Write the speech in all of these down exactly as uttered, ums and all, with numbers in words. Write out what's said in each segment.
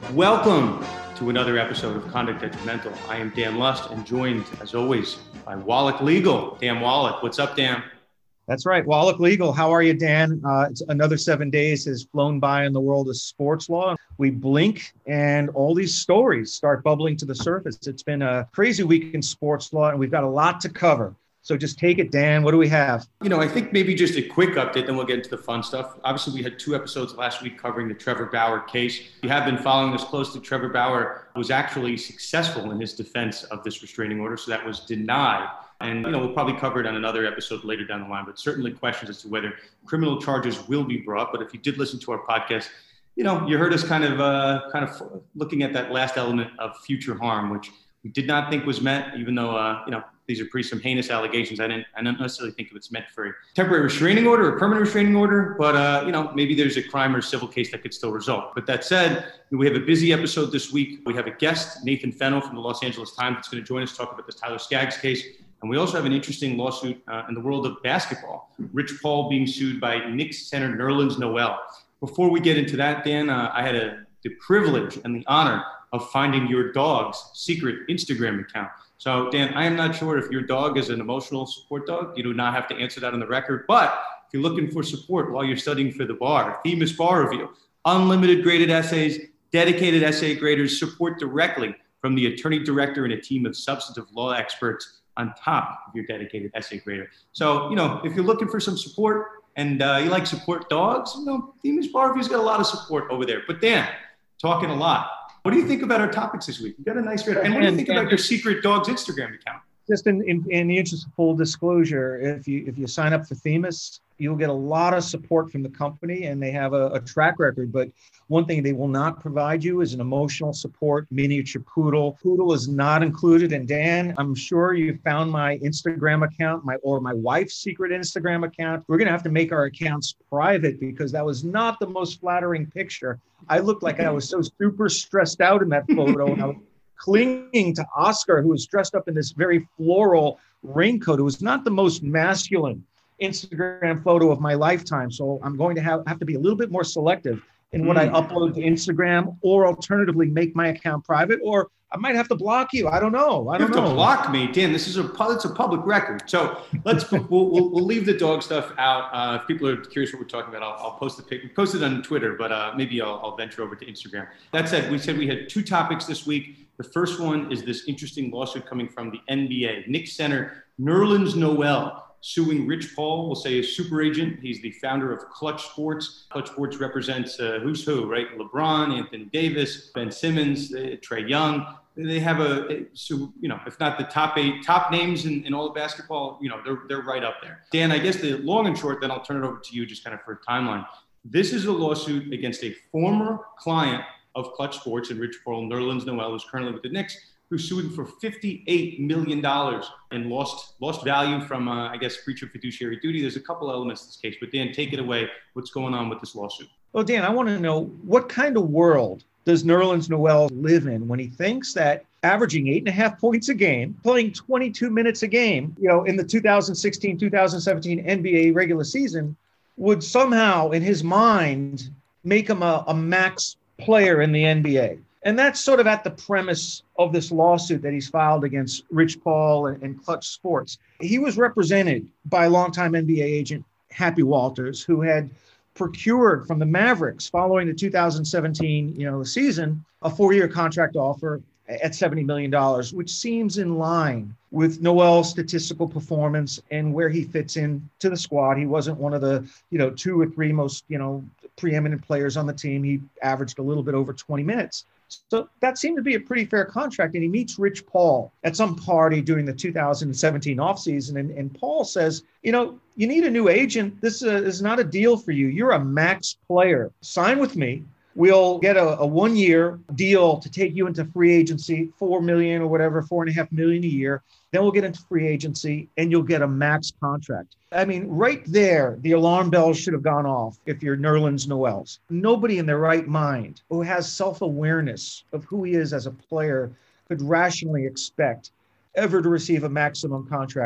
Welcome to another episode of Conduct Detrimental. I am Dan Lust and joined, as always, by Wallach Legal. Dan Wallach, what's up, Dan? That's right. Wallach Legal. How are you, Dan? Uh, it's another seven days has flown by in the world of sports law. We blink and all these stories start bubbling to the surface. It's been a crazy week in sports law and we've got a lot to cover. So just take it, Dan. What do we have? You know, I think maybe just a quick update, then we'll get into the fun stuff. Obviously, we had two episodes last week covering the Trevor Bauer case. If you have been following this closely, Trevor Bauer was actually successful in his defense of this restraining order, so that was denied. And, you know, we'll probably cover it on another episode later down the line, but certainly questions as to whether criminal charges will be brought. But if you did listen to our podcast, you know, you heard us kind of uh, kind of looking at that last element of future harm, which we did not think was met, even though, uh, you know, these are pretty some heinous allegations. I didn't, I don't necessarily think it's meant for a temporary restraining order or permanent restraining order, but, uh, you know, maybe there's a crime or civil case that could still result. But that said, we have a busy episode this week. We have a guest, Nathan Fennell from the Los Angeles Times, that's going to join us to talk about this Tyler Skaggs case. And we also have an interesting lawsuit uh, in the world of basketball. Rich Paul being sued by Knicks center Nerlens Noel. Before we get into that, Dan, uh, I had a, the privilege and the honor of finding your dog's secret Instagram account. So, Dan, I am not sure if your dog is an emotional support dog. You do not have to answer that on the record. But if you're looking for support while you're studying for the bar, Themis Bar Review, unlimited graded essays, dedicated essay graders, support directly from the attorney director and a team of substantive law experts on top of your dedicated essay grader. So, you know, if you're looking for some support and uh, you like support dogs, you know, Themis Bar Review's got a lot of support over there. But Dan, talking a lot. What do you think about our topics this week? You got a nice read. And what do you think about your secret dog's Instagram account? Just in, in, in the interest of full disclosure, if you if you sign up for Themis, you'll get a lot of support from the company and they have a, a track record. But one thing they will not provide you is an emotional support miniature poodle. Poodle is not included. And Dan, I'm sure you found my Instagram account, my or my wife's secret Instagram account. We're going to have to make our accounts private because that was not the most flattering picture. I looked like I was so super stressed out in that photo. And I was clinging to Oscar, who was dressed up in this very floral raincoat. It was not the most masculine Instagram photo of my lifetime. So I'm going to have, have to be a little bit more selective in what mm. I upload to Instagram, or alternatively make my account private, or I might have to block you. I don't know. I don't you have know. to block me, Dan. This is a it's a public record. So let's we'll, we'll, we'll leave the dog stuff out. Uh, if people are curious what we're talking about, I'll, I'll post the pic. Post it on Twitter, but uh, maybe I'll, I'll venture over to Instagram. That said, we said we had two topics this week. The first one is this interesting lawsuit coming from the N B A. Knicks center Nerlens Noel suing Rich Paul, we'll say a super agent. He's the founder of Clutch Sports. Clutch Sports represents uh, who's who, right? LeBron, Anthony Davis, Ben Simmons, uh, Trae Young. They have a, so, you know, if not the top eight, top names in, in all of basketball, you know, they're, they're right up there. Dan, I guess the long and short, then I'll turn it over to you just kind of for a timeline. This is a lawsuit against a former client of Clutch Sports and Rich Paul, Nerlens Noel, who's currently with the Knicks, who's suing for fifty-eight million dollars in lost lost value from, uh, I guess, breach of fiduciary duty. There's a couple elements to this case, but Dan, take it away. What's going on with this lawsuit? Well, Dan, I want to know, what kind of world does Nerlens Noel live in when he thinks that averaging eight and a half points a game, playing twenty-two minutes a game, you know, in the two thousand sixteen two thousand seventeen N B A regular season would somehow, in his mind, make him a, a max player in the N B A? And that's sort of at the premise of this lawsuit that he's filed against Rich Paul and, and Clutch Sports. He was represented by longtime N B A agent Happy Walters, who had procured from the Mavericks following the two thousand seventeen, you know, season, a four-year contract offer at seventy million dollars, which seems in line with Noel's statistical performance and where he fits in to the squad. He wasn't one of the, you know, two or three most, you know, preeminent players on the team. He averaged a little bit over twenty minutes. So that seemed to be a pretty fair contract. And he meets Rich Paul at some party during the two thousand seventeen offseason. And, and Paul says, you know, you need a new agent. This uh, is not a deal for you. You're a max player. Sign with me. We'll get a, a one-year deal to take you into free agency, four million or whatever, four and a half million a year. Then we'll get into free agency and you'll get a max contract. I mean, right there, the alarm bells should have gone off if you're Nerlens Noel. Nobody in their right mind who has self-awareness of who he is as a player could rationally expect ever to receive a maximum contract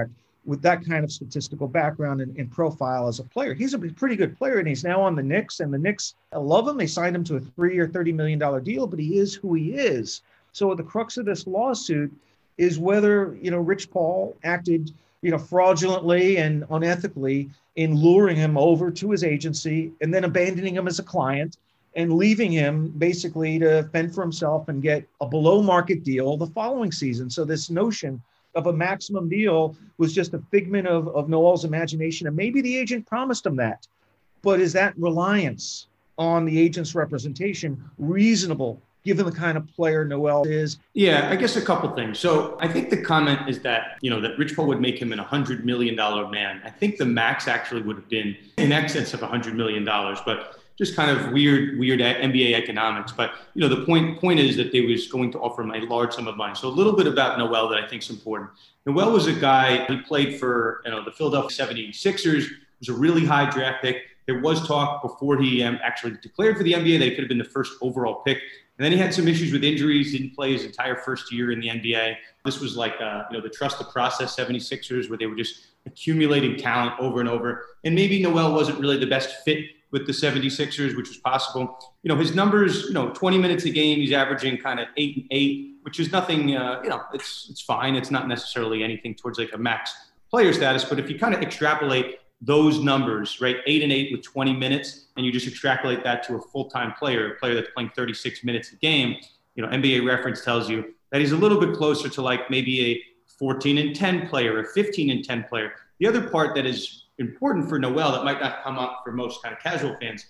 with that kind of statistical background and, and profile as a player. He's a pretty good player, and he's now on the Knicks, and the Knicks love him. They signed him to a three-year, thirty million dollars deal, but he is who he is. So the crux of this lawsuit is whether, you know, Rich Paul acted, you know, fraudulently and unethically in luring him over to his agency and then abandoning him as a client and leaving him basically to fend for himself and get a below market deal the following season. So this notion of a maximum deal was just a figment of, of Noel's imagination. And maybe the agent promised him that, but is that reliance on the agent's representation reasonable given the kind of player Noel is? Yeah, I guess a couple things. So I think the comment is that, you know, that Rich Paul would make him an one hundred million dollars man. I think the max actually would have been in excess of one hundred million dollars, but just kind of weird, weird N B A economics. But, you know, the point point is that they was going to offer him a large sum of money. So a little bit about Noel that I think is important. Noel was a guy, he played for, you know, the Philadelphia seventy-sixers, was a really high draft pick. There was talk before he um, actually declared for the N B A that he could have been the first overall pick. And then he had some issues with injuries, didn't play his entire first year in the N B A. This was like, uh, you know, the trust the process seventy-sixers, where they were just accumulating talent over and over. And maybe Noel wasn't really the best fit with the seventy-sixers, which was possible. You know, his numbers, you know, twenty minutes a game, he's averaging kind of eight and eight, which is nothing, uh, you know, it's it's fine. It's not necessarily anything towards like a max player status. But if you kind of extrapolate those numbers, right, eight and eight with twenty minutes, and you just extrapolate that to a full-time player, a player that's playing thirty-six minutes a game, you know, N B A Reference tells you that he's a little bit closer to like maybe a fourteen and ten player, a fifteen and ten player. The other part that is important for Noel that might not come up for most kind of casual fans,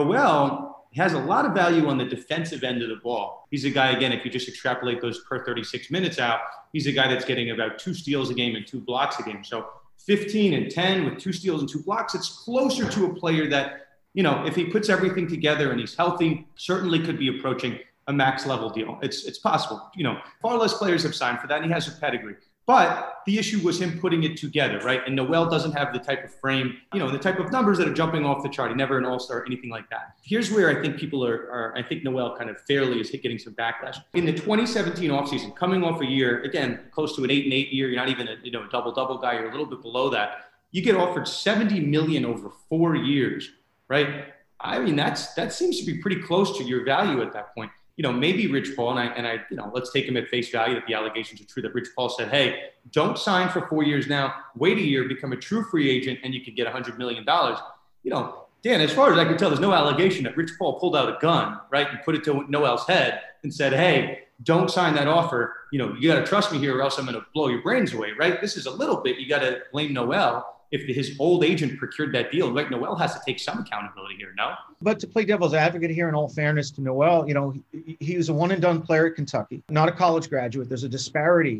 Noel has a lot of value on the defensive end of the ball. He's a guy, again, if you just extrapolate those per thirty-six minutes out, he's a guy that's getting about two steals a game and two blocks a game. So fifteen and ten with two steals and two blocks, it's closer to a player that, you know, if he puts everything together and he's healthy, certainly could be approaching a max level deal. It's it's possible. You know, far less players have signed for that, and he has a pedigree. But the issue was him putting it together, right? And Noel doesn't have the type of frame, you know, the type of numbers that are jumping off the chart. He never an all-star, anything like that. Here's where I think people are, are I think Noel kind of fairly is getting some backlash. In the twenty seventeen offseason, coming off a year, again, close to an eight and eight year, you're not even a, you know, a double-double guy, you're a little bit below that. You get offered seventy million dollars over four years, right? I mean, that's that seems to be pretty close to your value at that point. You know, maybe Rich Paul, and I, and I, you know, let's take him at face value that the allegations are true, that Rich Paul said, hey, don't sign for four years now, wait a year, become a true free agent, and you could get one hundred million dollars. You know, Dan, as far as I can tell, there's no allegation that Rich Paul pulled out a gun, right, and put it to Noel's head and said, hey, don't sign that offer. You know, you got to trust me here or else I'm going to blow your brains away, right? This is a little bit, you got to blame Noel. If his old agent procured that deal, right, Noel has to take some accountability here, no? But to play devil's advocate here, in all fairness to Noel, you know, he, he was a one and done player at Kentucky, not a college graduate. There's a disparity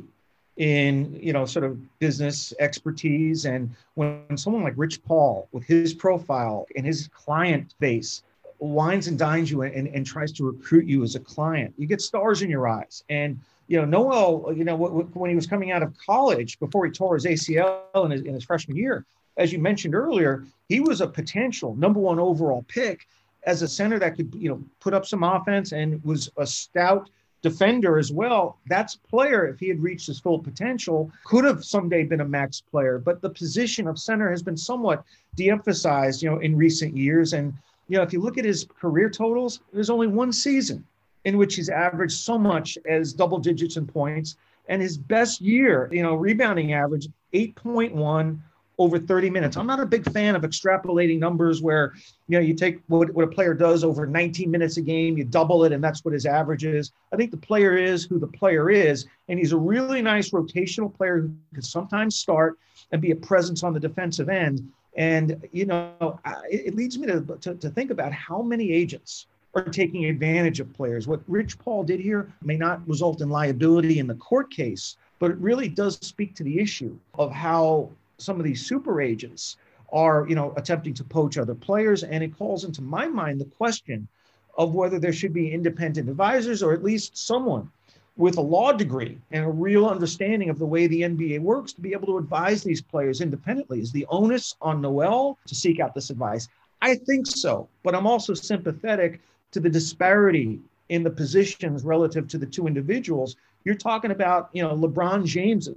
in, you know, sort of business expertise. And when someone like Rich Paul, with his profile and his client base, wines and dines you and, and tries to recruit you as a client, you get stars in your eyes. And you know, Noel, you know, when he was coming out of college, before he tore his A C L in his, in his freshman year, as you mentioned earlier, he was a potential number one overall pick as a center that could, you know, put up some offense and was a stout defender as well. That's a player, if he had reached his full potential, could have someday been a max player. But the position of center has been somewhat de-emphasized, you know, in recent years. And, you know, if you look at his career totals, there's only one season in which he's averaged so much as double digits in points. And his best year, you know, rebounding average, eight point one over thirty minutes. I'm not a big fan of extrapolating numbers where, you know, you take what, what a player does over nineteen minutes a game, you double it, and that's what his average is. I think the player is who the player is, and he's a really nice rotational player who can sometimes start and be a presence on the defensive end. And, you know, it, it leads me to, to, to think about how many agents are taking advantage of players. What Rich Paul did here may not result in liability in the court case, but it really does speak to the issue of how some of these super agents are, you know, attempting to poach other players. And it calls into my mind the question of whether there should be independent advisors, or at least someone with a law degree and a real understanding of the way the N B A works to be able to advise these players independently. Is the onus on Noel to seek out this advice? I think so, but I'm also sympathetic to the disparity in the positions relative to the two individuals. You're talking about, you know, LeBron James's,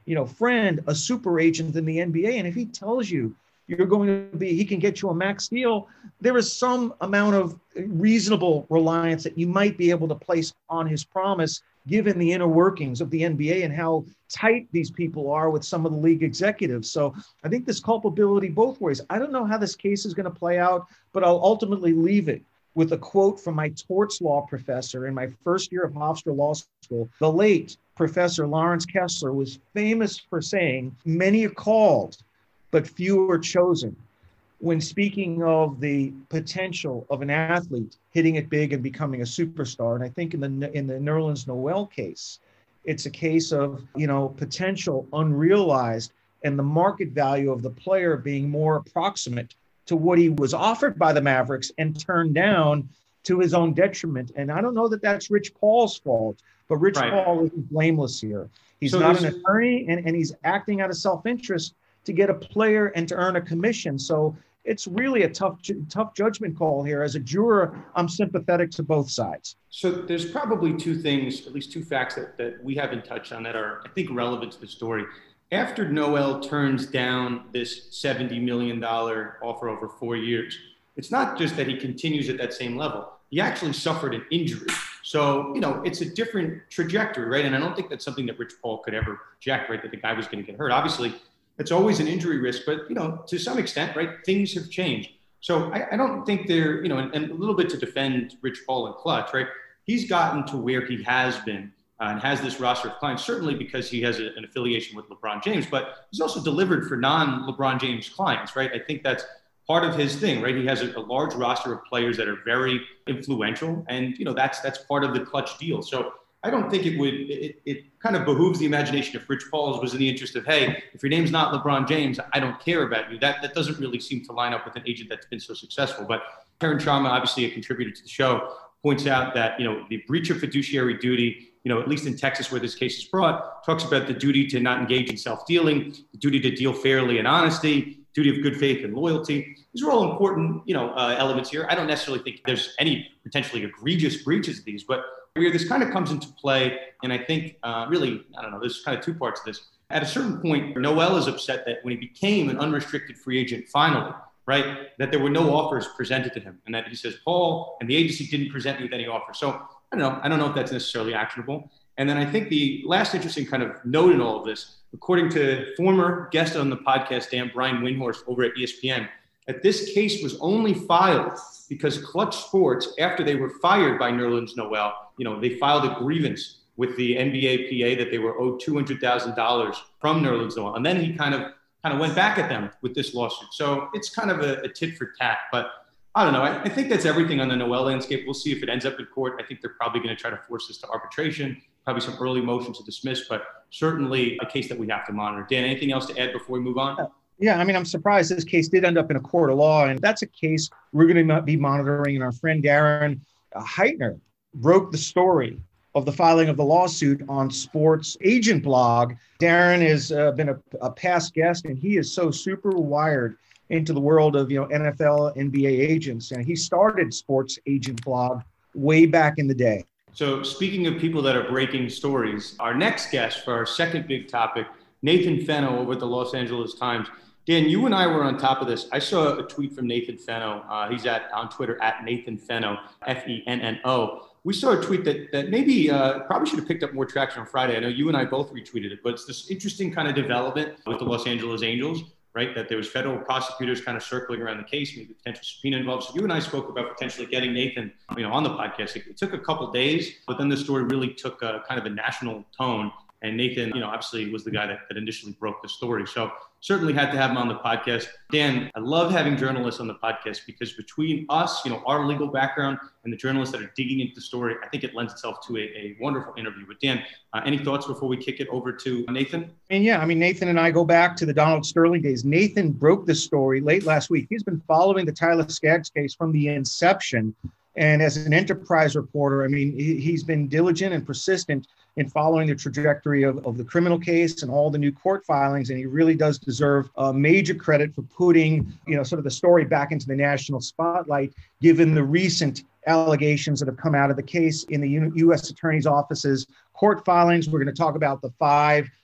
you know, friend, a super agent in the N B A. And if he tells you you're going to be, he can get you a max deal, there is some amount of reasonable reliance that you might be able to place on his promise, given the inner workings of the N B A and how tight these people are with some of the league executives. So I think there's culpability both ways. I don't know how this case is going to play out, but I'll ultimately leave it with a quote from my torts law professor in my first year of Hofstra Law School. The late Professor Lawrence Kessler was famous for saying, "Many are called, but few are chosen," when speaking of the potential of an athlete hitting it big and becoming a superstar. And I think in the in the Nerlens Noel case, it's a case of, you know, potential unrealized and the market value of the player being more approximate to what he was offered by the Mavericks and turned down to his own detriment. And I don't know that that's Rich Paul's fault, but Rich right. Paul isn't blameless here. He's so not an attorney, and, and he's acting out of self-interest to get a player and to earn a commission. So it's really a tough, tough judgment call here. As a juror, I'm sympathetic to both sides. So there's probably two things, at least two facts that, that we haven't touched on that are, I think, relevant to the story. After Noel turns down this seventy million dollars offer over four years, it's not just that he continues at that same level. He actually suffered an injury. So, you know, it's a different trajectory, right? And I don't think that's something that Rich Paul could ever project, right? That the guy was going to get hurt. Obviously, it's always an injury risk, but, you know, to some extent, right, things have changed. So I, I don't think they're, you know, and, and a little bit to defend Rich Paul and Clutch, right? He's gotten to where he has been uh, and has this roster of clients, certainly because he has a, an affiliation with LeBron James, but he's also delivered for non-LeBron James clients, right? I think that's part of his thing, right? He has a, a large roster of players that are very influential, and, you know, that's that's part of the Clutch deal. So I don't think it would, it, it kind of behooves the imagination if Rich Paul was in the interest of, hey, if your name's not LeBron James, I don't care about you. That that doesn't really seem to line up with an agent that's been so successful. But Karen Sharma, obviously a contributor to the show, points out that, you know, the breach of fiduciary duty, you know, at least in Texas where this case is brought, talks about the duty to not engage in self-dealing, the duty to deal fairly and honesty, duty of good faith and loyalty. These are all important, you know, uh, elements here. I don't necessarily think there's any potentially egregious breaches of these, but where this kind of comes into play, and I think uh, really, I don't know, there's kind of two parts to this. At a certain point, Noel is upset that when he became an unrestricted free agent finally, right, that there were no offers presented to him, and that he says, Paul and the agency didn't present me with any offers. So I don't know. I don't know if that's necessarily actionable. And then I think the last interesting kind of note in all of this, according to former guest on the podcast, Dan Brian Windhorst over at E S P N, that this case was only filed because Clutch Sports, after they were fired by Nerlens Noel, you know, they filed a grievance with the N B A P A that they were owed two hundred thousand dollars from Nerlens Noel. And then he kind of kind of went back at them with this lawsuit. So it's kind of a, a tit for tat. But I don't know. I, I think that's everything on the Noel landscape. We'll see if it ends up in court. I think they're probably going to try to force this to arbitration, probably some early motion to dismiss, but certainly a case that we have to monitor. Dan, anything else to add before we move on? Yeah, I mean, I'm surprised this case did end up in a court of law, and that's a case we're going to be monitoring. And our friend Darren Heitner broke the story of the filing of the lawsuit on Sports Agent Blog. Darren has uh, been a, a past guest, and he is so super wired into the world of, you know, N F L, N B A agents, and he started Sports Agent Blog way back in the day. So speaking of people that are breaking stories, our next guest for our second big topic, Nathan Fenno over at the Los Angeles Times. Dan, you and I were on top of this. I saw a tweet from Nathan Fenno. Uh, he's at on Twitter at Nathan Fenno, F E N N O. We saw a tweet that that maybe uh, probably should have picked up more traction on Friday. I know you and I both retweeted it, but it's this interesting kind of development with the Los Angeles Angels, right? That there was federal prosecutors kind of circling around the case, maybe potential subpoena involved. So you and I spoke about potentially getting Nathan, you know, on the podcast. It, it took a couple days, but then the story really took a kind of a national tone. And Nathan, you know, obviously was the guy that, that initially broke the story. So certainly had to have him on the podcast. Dan, I love having journalists on the podcast because between us, you know, our legal background and the journalists that are digging into the story, I think it lends itself to a, a wonderful interview. But Dan, uh, any thoughts before we kick it over to Nathan? And yeah, I mean, Nathan and I go back to the Donald Sterling days. Nathan broke this story late last week. He's been following the Tyler Skaggs case from the inception. And as an enterprise reporter, I mean, he, he's been diligent and persistent in following the trajectory of, of the criminal case and all the new court filings. And he really does deserve uh, major credit for putting, you know, sort of the story back into the national spotlight, given the recent allegations that have come out of the case in the U S Attorney's office's court filings. We're going to talk about the five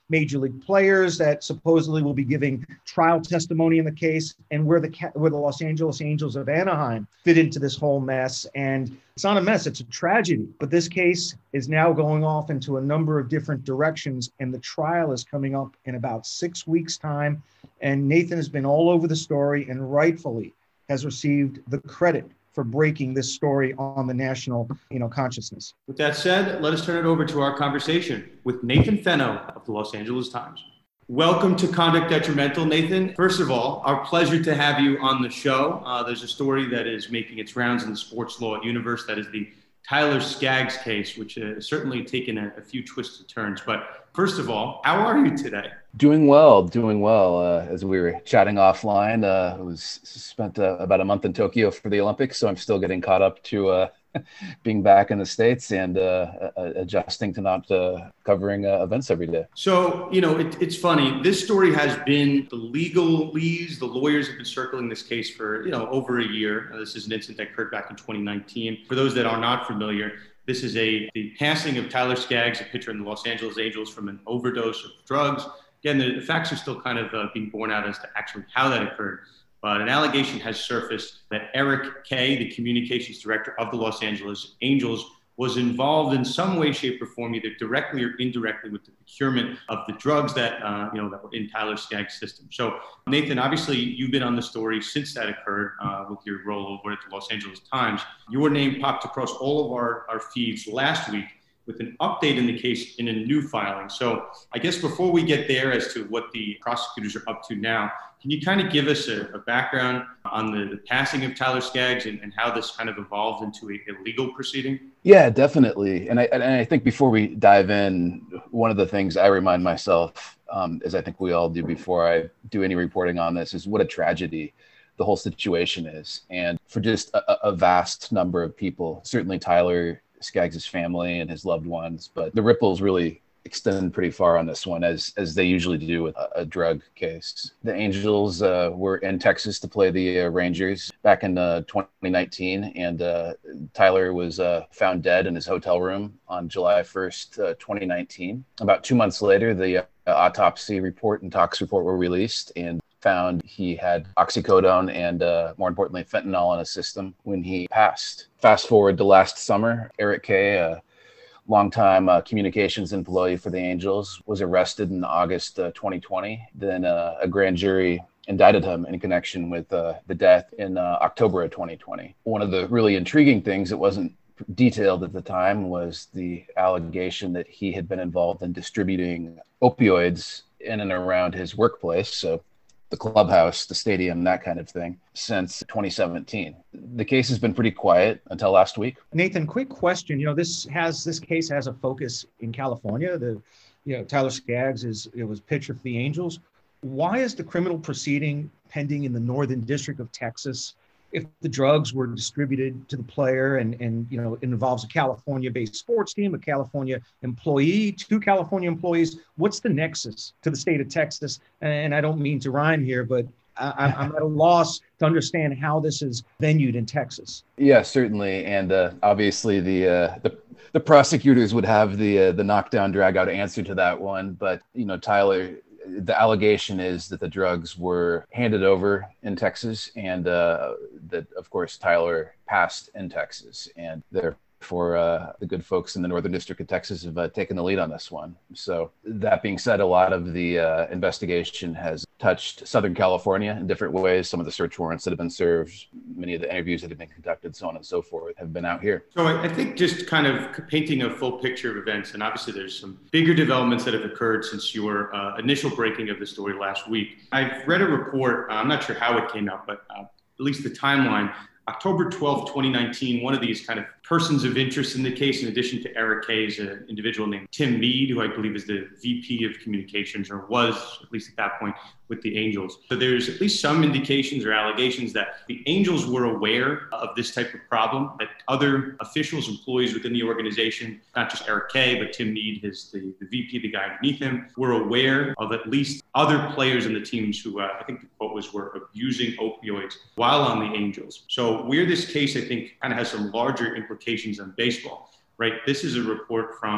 major league players that supposedly will be giving trial testimony in the case, and where the where the Los Angeles Angels of Anaheim fit into this whole mess. And it's not a mess, it's a tragedy. But this case is now going off into a number of different directions, and the trial is coming up in about six weeks' time. And Nathan has been all over the story and rightfully has received the credit for breaking this story on the national, you know, consciousness. With that said, let us turn it over to our conversation with Nathan Fenno of the Los Angeles Times. Welcome to Conduct Detrimental, Nathan. First of all, our pleasure to have you on the show. Uh, there's a story that is making its rounds in the sports law universe. That is the Tyler Skaggs case, which has certainly taken a, a few twists and turns. But first of all, how are you today? Doing well, doing well. Uh, as we were chatting offline, uh, I was spent uh, about a month in Tokyo for the Olympics, so I'm still getting caught up to uh, being back in the States and uh, uh, adjusting to not uh, covering uh, events every day. So, you know, it, it's funny. This story has been, the legalese, the lawyers have been circling this case for, you know, over a year. Uh, this is an incident that occurred back in twenty nineteen. For those that are not familiar, this is a the passing of Tyler Skaggs, a pitcher in the Los Angeles Angels, from an overdose of drugs. Again, the, the facts are still kind of uh, being borne out as to actually how that occurred. But an allegation has surfaced that Eric Kay, the communications director of the Los Angeles Angels, was involved in some way, shape, or form, either directly or indirectly, with the procurement of the drugs that uh, you know that were in Tyler Skaggs' system. So, Nathan, obviously, you've been on the story since that occurred uh, with your role over at the Los Angeles Times. Your name popped across all of our, our feeds last week with an update in the case in a new filing. So I guess before we get there as to what the prosecutors are up to now, can you kind of give us a, a background on the, the passing of Tyler Skaggs and, and how this kind of evolved into a, a legal proceeding? Yeah, definitely. And I, and I think before we dive in, one of the things I remind myself, um, as I think we all do before I do any reporting on this, is what a tragedy the whole situation is. And for just a, a vast number of people, certainly Tyler Skaggs' family and his loved ones, but the ripples really extend pretty far on this one, as as they usually do with a, a drug case. The Angels uh, were in Texas to play the uh, Rangers back in uh, twenty nineteen, and uh, Tyler was uh, found dead in his hotel room on July first, uh, twenty nineteen. About two months later, the uh, autopsy report and tox report were released, and found he had oxycodone and, uh, more importantly, fentanyl in his system when he passed. Fast forward to last summer, Eric Kay, a longtime uh, communications employee for the Angels, was arrested in August uh, twenty twenty. Then uh, a grand jury indicted him in connection with uh, the death in uh, October of twenty twenty. One of the really intriguing things that wasn't detailed at the time was the allegation that he had been involved in distributing opioids in and around his workplace. So the clubhouse, the stadium, that kind of thing, since twenty seventeen. The case has been pretty quiet until last week. Nathan, quick question. You know, this has this case has a focus in California. The, you know, Tyler Skaggs is it was pitcher for the Angels. Why is the criminal proceeding pending in the Northern District of Texas if the drugs were distributed to the player and, and you know, it involves a California-based sports team, a California employee, two California employees? What's the nexus to the state of Texas? And I don't mean to rhyme here, but I, I'm at a loss to understand how this is venued in Texas. Yeah, certainly. And uh, obviously the, uh, the the prosecutors would have the uh, the knockdown, drag out answer to that one. But, you know, Tyler, the allegation is that the drugs were handed over in Texas, and uh, that, of course, Tyler passed in Texas. And therefore, uh, the good folks in the Northern District of Texas have uh, taken the lead on this one. So that being said, a lot of the uh, investigation has touched Southern California in different ways. Some of the search warrants that have been served, many of the interviews that have been conducted, so on and so forth, have been out here. So I think just kind of painting a full picture of events, and obviously there's some bigger developments that have occurred since your uh, initial breaking of the story last week. I've read a report, uh, I'm not sure how it came out, but uh, at least the timeline. October twelfth, twenty nineteen, one of these kind of persons of interest in the case, in addition to Eric Kay, is an individual named Tim Mead, who I believe is the V P of communications, or was, at least at that point, with the Angels. So there's at least some indications or allegations that the Angels were aware of this type of problem, that other officials, employees within the organization, not just Eric Kay, but Tim Mead, his, the, the V P, the guy underneath him, were aware of at least other players in the teams who, uh, I think the quote was, were abusing opioids while on the Angels. So where this case, I think, kind of has some larger implications on baseball, right? This is a report from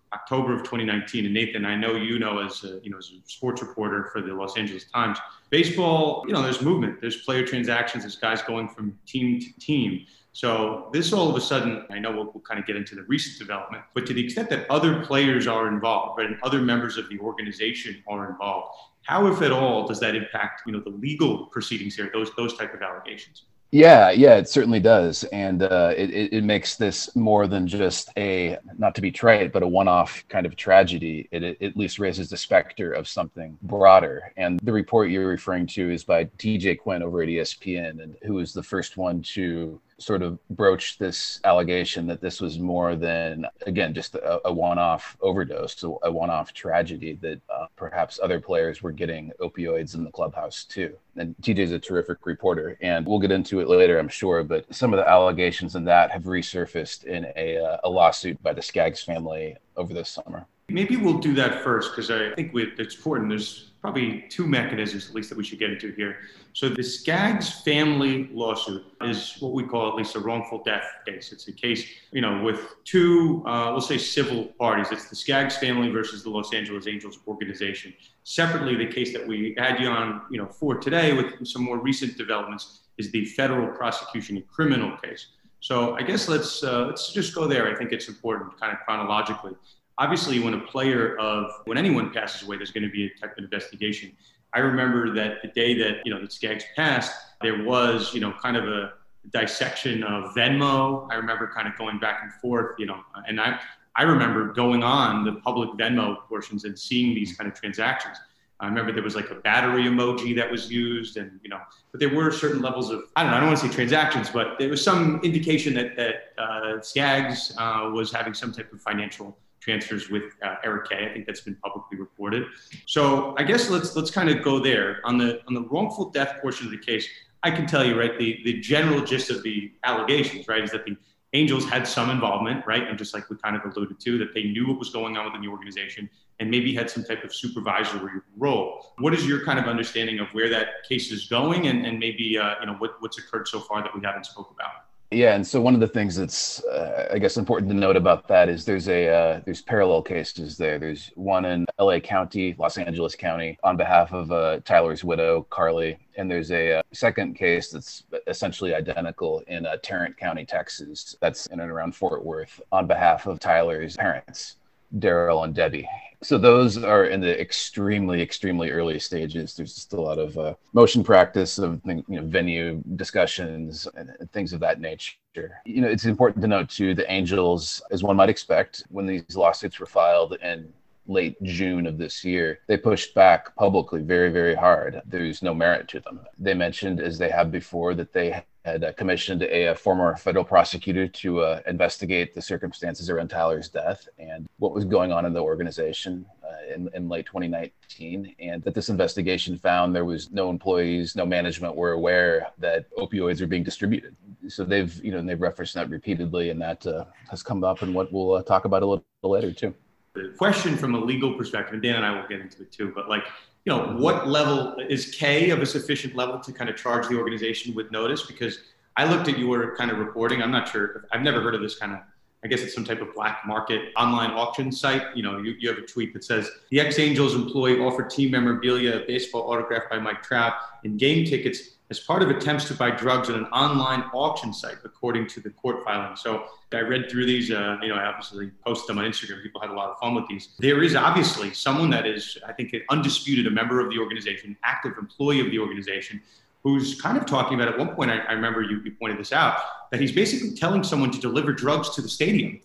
October of twenty nineteen. And Nathan, I know you know as a, you know as a sports reporter for the Los Angeles Times, baseball, you know, there's movement, there's player transactions, there's guys going from team to team. So this all of a sudden, I know we'll, we'll kind of get into the recent development, but to the extent that other players are involved, right, and other members of the organization are involved, how, if at all, does that impact, you know, the legal proceedings here, those those type of allegations? Yeah, yeah, it certainly does. And uh, it, it makes this more than just a, not to be trite, but a one-off kind of tragedy. It, it at least raises the specter of something broader. And the report you're referring to is by T J Quinn over at E S P N, and who was the first one to sort of broach this allegation that this was more than, again, just a, a one-off overdose, a one-off tragedy, that uh, perhaps other players were getting opioids in the clubhouse too. And T J's a terrific reporter, and we'll get into it later, I'm sure, but some of the allegations in that have resurfaced in a, uh, a lawsuit by the Skaggs family over this summer. Maybe we'll do that first, because I think we, it's important. There's probably two mechanisms, at least, that we should get into here. So the Skaggs family lawsuit is what we call at least a wrongful death case. It's a case, you know, with two, uh, we'll say civil parties. It's the Skaggs family versus the Los Angeles Angels organization. Separately, the case that we had you on, you know, for today with some more recent developments is the federal prosecution and criminal case. So I guess let's uh, let's just go there. I think it's important, kind of chronologically. Obviously, when a player of, when anyone passes away, there's going to be a type of investigation. I remember that the day that, you know, that Skaggs passed, there was, you know, kind of a dissection of Venmo. I remember kind of going back and forth, you know, and I, I remember going on the public Venmo portions and seeing these kind of transactions. I remember there was like a battery emoji that was used, and, you know, but there were certain levels of, I don't know, I don't want to say transactions, but there was some indication that, that uh, Skaggs uh, was having some type of financial transfers with uh, Eric Kay. I think that's been publicly reported. So I guess let's let's kind of go there. On the on the wrongful death portion of the case, I can tell you, right, the, the general gist of the allegations, right, is that the Angels had some involvement, right, and just like we kind of alluded to, that they knew what was going on within the organization and maybe had some type of supervisory role. What is your kind of understanding of where that case is going, and, and maybe, uh, you know, what, what's occurred so far that we haven't spoke about? Yeah, and so one of the things that's, uh, I guess, important to note about that is there's a uh, there's parallel cases there. There's one in L A County, Los Angeles County, on behalf of uh, Tyler's widow, Carly, and there's a uh, second case that's essentially identical in uh, Tarrant County, Texas. That's in and around Fort Worth, on behalf of Tyler's parents, Daryl and Debbie. So those are in the extremely, extremely early stages. There's just a lot of uh, motion practice of, you know, venue discussions and, and things of that nature. You know, it's important to note too, the Angels, as one might expect, when these lawsuits were filed in late June of this year, they pushed back publicly very, very hard. There's no merit to them. They mentioned, as they have before, that they had uh, commissioned a, a former federal prosecutor to uh, investigate the circumstances around Tyler's death and what was going on in the organization uh, in, in late twenty nineteen, and that this investigation found there was no employees, no management were aware that opioids were being distributed. So they've, you know, they've referenced that repeatedly, and that uh, has come up in what we'll uh, talk about a little later too. The question from a legal perspective, and Dan and I will get into it too, but like, you know, what level is K of a sufficient level to kind of charge the organization with notice? Because I looked at your kind of reporting. I'm not sure. I've never heard of this kind of, I guess it's some type of black market online auction site. You know, you, you have a tweet that says the ex-Angels employee offered team memorabilia, a baseball autograph by Mike Trout, and game tickets as part of attempts to buy drugs on an online auction site, according to the court filing. So I read through these, uh, you know, I obviously posted them on Instagram. People had a lot of fun with these. There is obviously someone that is, I think, an undisputed, a member of the organization, active employee of the organization, who's kind of talking about, at one point, I, I remember you, you pointed this out, that he's basically telling someone to deliver drugs to the stadium.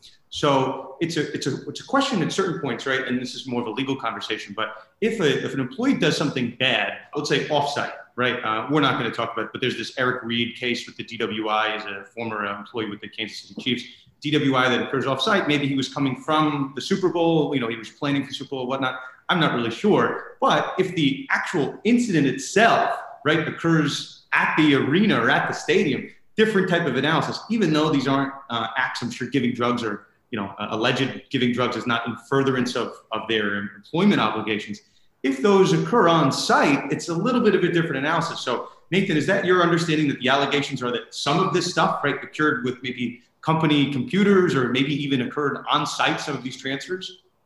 So it's a it's a it's a question at certain points, right? And this is more of a legal conversation. But if a if an employee does something bad, let's say offsite, right? Uh, we're not going to talk about it, but there's this Eric Reed case with the D W I as a former uh, employee with the Kansas City Chiefs. D W I that occurs offsite. Maybe he was coming from the Super Bowl. You know, he was planning for the Super Bowl or whatnot. I'm not really sure. But if the actual incident itself, right, occurs at the arena or at the stadium, different type of analysis. Even though these aren't uh, acts, I'm sure giving drugs or, you know, uh, alleged giving drugs is not in furtherance of, of their employment obligations. If those occur on site, it's a little bit of a different analysis. So Nathan, is that your understanding that the allegations are that some of this stuff, right, occurred with maybe company computers or maybe even occurred on site, some of these transfers?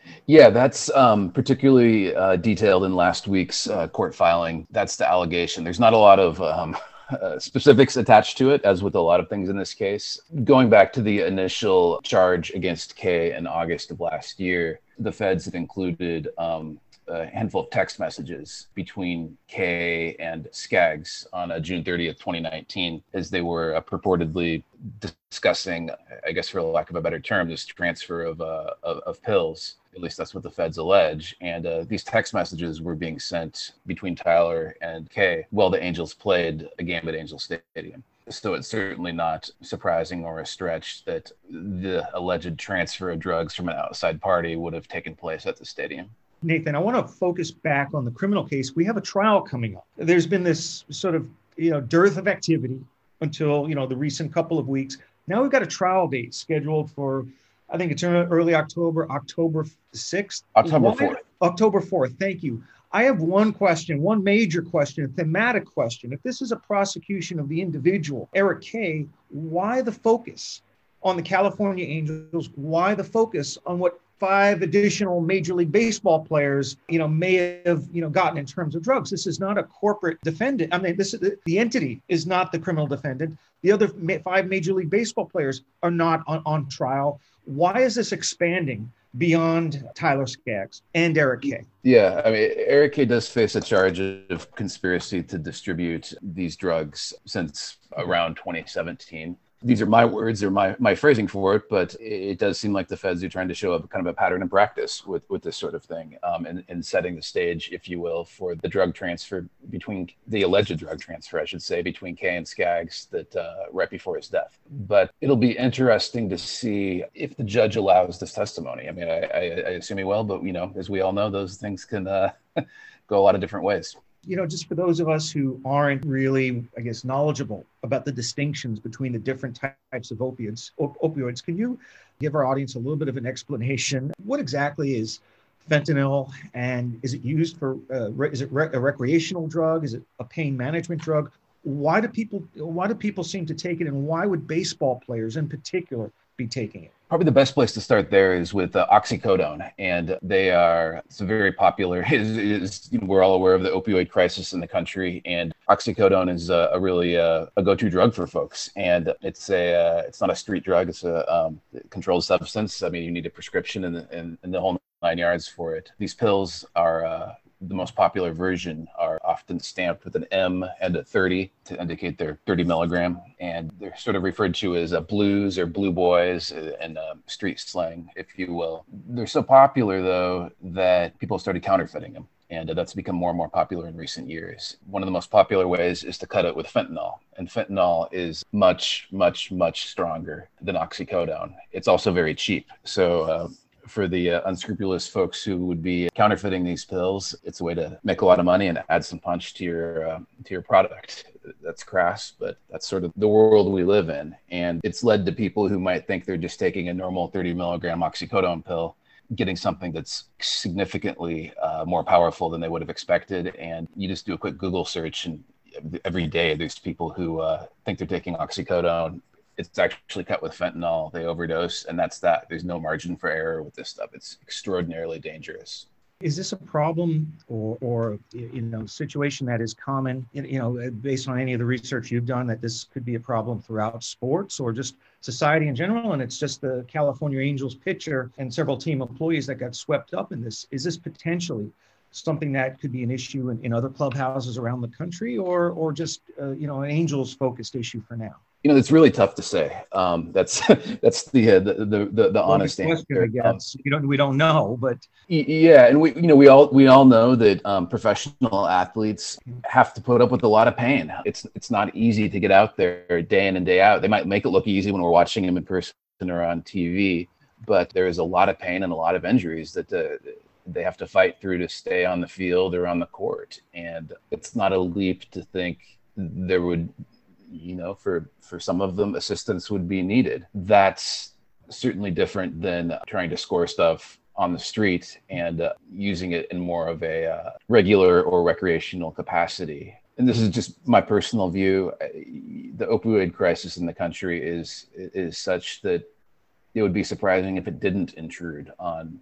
Yeah, that's um, particularly uh, detailed in last week's uh, court filing. That's the allegation. There's not a lot of um, uh, specifics attached to it, as with a lot of things in this case. Going back to the initial charge against Kay in August of last year, the feds have included um, a handful of text messages between Kay and Skaggs on uh, June thirtieth, twenty nineteen, as they were uh, purportedly discussing, I guess for lack of a better term, this transfer of, uh, of, of pills. At least that's what the feds allege. And uh, these text messages were being sent between Tyler and Kay while the Angels played a game at Angel Stadium. So it's certainly not surprising or a stretch that the alleged transfer of drugs from an outside party would have taken place at the stadium. Nathan, I want to focus back on the criminal case. We have a trial coming up. There's been this sort of, you know, dearth of activity until, you know, the recent couple of weeks. Now we've got a trial date scheduled for, I think it's early October, October sixth. October fourth. October fourth. Thank you. I have one question, one major question, a thematic question. If this is a prosecution of the individual, Eric Kay, why the focus on the California Angels? Why the focus on what five additional Major League Baseball players, you know, may have, you know, gotten in terms of drugs? This is not a corporate defendant. I mean, this is the, the entity is not the criminal defendant. The other ma- five Major League Baseball players are not on, on trial. Why is this expanding beyond Tyler Skaggs and Eric Kay? Yeah, I mean, Eric Kay does face a charge of conspiracy to distribute these drugs since around twenty seventeen. These are my words or my, my phrasing for it, but it does seem like the feds are trying to show up kind of a pattern in practice with, with this sort of thing, um, and, and setting the stage, if you will, for the drug transfer between the alleged drug transfer, I should say, between Kay and Skaggs that uh, right before his death. But it'll be interesting to see if the judge allows this testimony. I mean, I, I, I assume he will, but, you know, as we all know, those things can uh, go a lot of different ways. You know, just for those of us who aren't really, I guess, knowledgeable about the distinctions between the different types of opiates, op- opioids, can you give our audience a little bit of an explanation? What exactly is fentanyl, and is it used for, uh, re- is it re- a recreational drug? Is it a pain management drug? Why do people, why do people seem to take it, and why would baseball players in particular be taking it? Probably the best place to start there is with uh, oxycodone, and they are it's a very popular. Is, is you know, we're all aware of the opioid crisis in the country, and oxycodone is a, a really uh, a go-to drug for folks. And it's a uh, it's not a street drug; it's a um, controlled substance. I mean, you need a prescription and and, and the whole nine yards for it. These pills are. Uh, The most popular version are often stamped with an M and a thirty to indicate they're thirty milligram. And they're sort of referred to as uh, blues or blue boys and uh, street slang, if you will. They're so popular, though, that people started counterfeiting them. And uh, that's become more and more popular in recent years. One of the most popular ways is to cut it with fentanyl. And fentanyl is much, much, much stronger than oxycodone. It's also very cheap. So, uh, for the uh, unscrupulous folks who would be counterfeiting these pills, it's a way to make a lot of money and add some punch to your uh, to your product. That's crass, but that's sort of the world we live in. And it's led to people who might think they're just taking a normal thirty milligram oxycodone pill, getting something that's significantly uh, more powerful than they would have expected. And you just do a quick Google search, and every day there's people who uh, think they're taking oxycodone. It's actually cut with fentanyl. They overdose, and that's that. There's no margin for error with this stuff. It's extraordinarily dangerous. Is this a problem or, or you know, situation that is common, you know, based on any of the research you've done, that this could be a problem throughout sports or just society in general? And it's just the California Angels pitcher and several team employees that got swept up in this. Is this potentially something that could be an issue in, in other clubhouses around the country, or, or just, uh, you know, an Angels focused issue for now? You know, it's really tough to say. Um, that's that's the, uh, the the the the honest answer. I guess. Um, you don't we don't know, but yeah, and we you know we all we all know that um, professional athletes have to put up with a lot of pain. It's it's not easy to get out there day in and day out. They might make it look easy when we're watching them in person or on T V, but there is a lot of pain and a lot of injuries that uh, they have to fight through to stay on the field or on the court. And it's not a leap to think there would. You know, for, for some of them, assistance would be needed. That's certainly different than trying to score stuff on the street and uh, using it in more of a uh, regular or recreational capacity. And this is just my personal view. The opioid crisis in the country is is such that it would be surprising if it didn't intrude on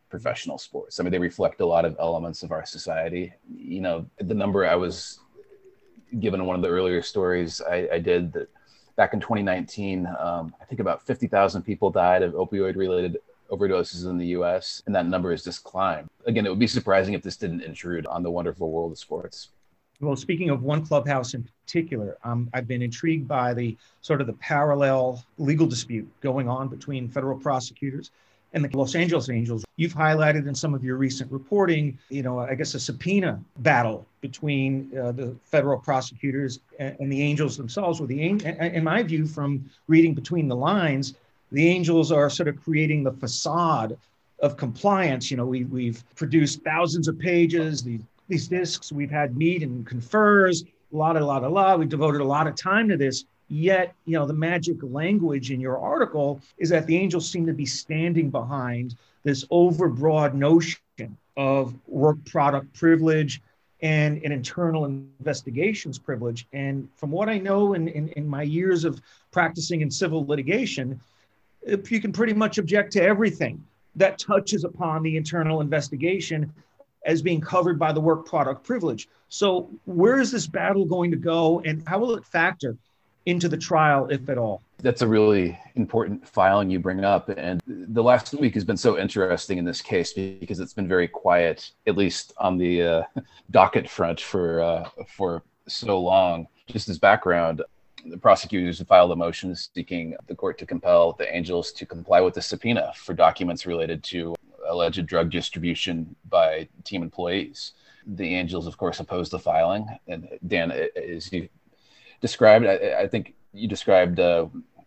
professional sports. I mean, they reflect a lot of elements of our society. You know, the number I was given in one of the earlier stories I, I did, that back in twenty nineteen, um, I think about fifty thousand people died of opioid-related overdoses in the U S, and that number has just climbed. Again, it would be surprising if this didn't intrude on the wonderful world of sports. Well, speaking of one clubhouse in particular, um, I've been intrigued by the sort of the parallel legal dispute going on between federal prosecutors and the Los Angeles Angels. You've highlighted in some of your recent reporting, you know, I guess a subpoena battle between uh, the federal prosecutors and, and the Angels themselves. With the in my view, from reading between the lines, the Angels are sort of creating the facade of compliance. You know, we, we've produced thousands of pages, these, these discs, we've had meet and confers, la, la, la, la, la. We've devoted a lot of time to this. Yet, you know, the magic language in your article is that the Angels seem to be standing behind this overbroad notion of work product privilege and an internal investigations privilege. And from what I know in, in, in my years of practicing in civil litigation, if you can pretty much object to everything that touches upon the internal investigation as being covered by the work product privilege. So where is this battle going to go, and how will it factor into the trial, if at all? That's a really important filing you bring up. And the last week has been so interesting in this case because it's been very quiet, at least on the uh, docket front for uh, for so long. Just as background, the prosecutors filed a motion seeking the court to compel the Angels to comply with the subpoena for documents related to alleged drug distribution by team employees. The Angels, of course, opposed the filing. And Dan, as you described, I, I think you described uh,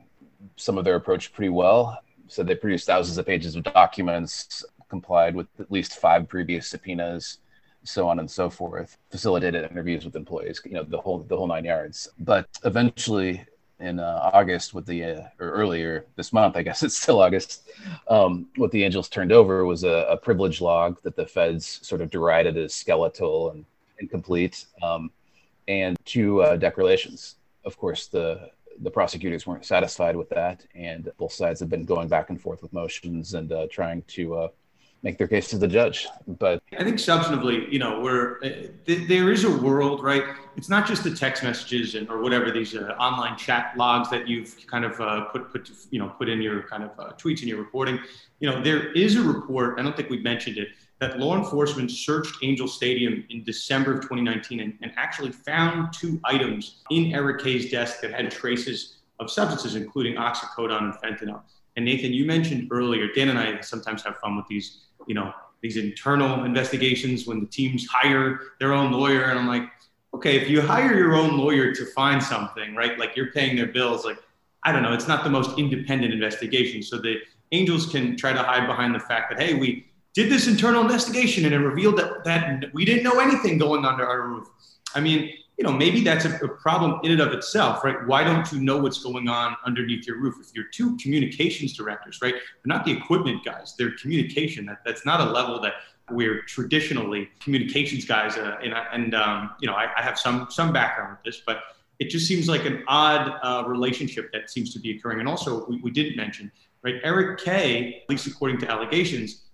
some of their approach pretty well. So they produced thousands of pages of documents, complied with at least five previous subpoenas, so on and so forth, facilitated interviews with employees, you know, the whole the whole nine yards. But eventually in uh, August, with the, uh, or earlier this month, I guess it's still August, um, what the Angels turned over was a, a privilege log that the feds sort of derided as skeletal and incomplete, um, and two uh, declarations. Of course, the the prosecutors weren't satisfied with that, and both sides have been going back and forth with motions and uh, trying to uh, make their case to the judge. But I think substantively, you know, we're, uh, th- there is a world, right? It's not just the text messages and or whatever these uh, online chat logs that you've kind of uh, put put to, you know put in your kind of uh, tweets in your reporting. You know, there is a report. I don't think we've mentioned it, that law enforcement searched Angel Stadium in December of twenty nineteen and, and actually found two items in Eric Kay's desk that had traces of substances, including oxycodone and fentanyl. And Nathan, you mentioned earlier, Dan and I sometimes have fun with these, you know, these internal investigations when the teams hire their own lawyer. And I'm like, okay, if you hire your own lawyer to find something, right, like you're paying their bills, like, I don't know, it's not the most independent investigation. So the Angels can try to hide behind the fact that, hey, we did this internal investigation and it revealed that, that we didn't know anything going under our roof. I mean, you know, maybe that's a, a problem in and of itself, right? Why don't you know what's going on underneath your roof? If you're two communications directors, right? They're not the equipment guys, they're communication. That, that's not a level that we're traditionally communications guys. Uh, and, and um, you know, I, I have some some background with this, but it just seems like an odd uh, relationship that seems to be occurring. And also, we, we didn't mention, right? Eric Kay, at least according to allegations,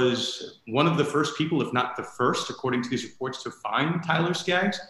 was one of the first people, if not the first, according to these reports, to find Tyler Skaggs.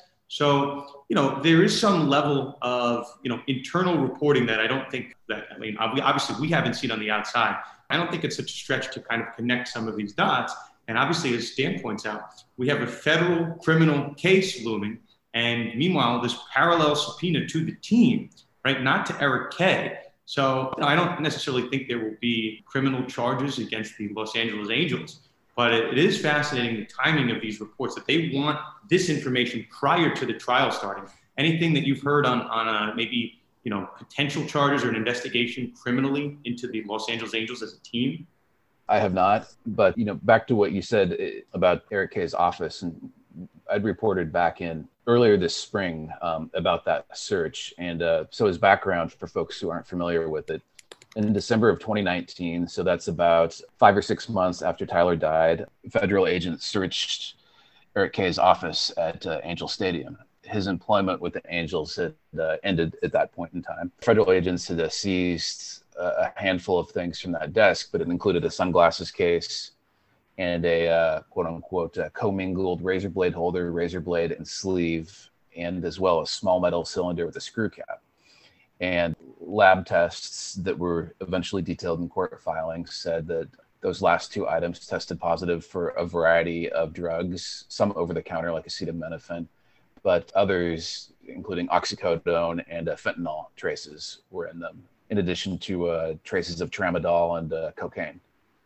So, you know, there is some level of, you know, internal reporting that I don't think that, I mean, obviously we haven't seen on the outside. I don't think it's such a stretch to kind of connect some of these dots. And obviously, as Dan points out, we have a federal criminal case looming. And meanwhile, this parallel subpoena to the team, right, not to Eric Kay. So you know, I don't necessarily think there will be criminal charges against the Los Angeles Angels. But it, it is fascinating, the timing of these reports, that they want this information prior to the trial starting. Anything that you've heard on, on a, maybe, you know, potential charges or an investigation criminally into the Los Angeles Angels as a team? I have not. But, you know, back to what you said about Eric Kay's office, and I'd reported back in earlier this spring um, about that search. And uh, so his background, for folks who aren't familiar with it, in December of twenty nineteen, so that's about five or six months after Tyler died, federal agents searched Eric Kay's office at uh, Angel Stadium. His employment with the Angels had uh, ended at that point in time. Federal agents had uh, seized uh, a handful of things from that desk, but it included a sunglasses case, and a uh, quote unquote uh, commingled razor blade holder, razor blade, and sleeve, and as well a small metal cylinder with a screw cap. And lab tests that were eventually detailed in court filings said that those last two items tested positive for a variety of drugs, some over the counter like acetaminophen, but others, including oxycodone and uh, fentanyl traces, were in them, in addition to uh, traces of tramadol and uh, cocaine.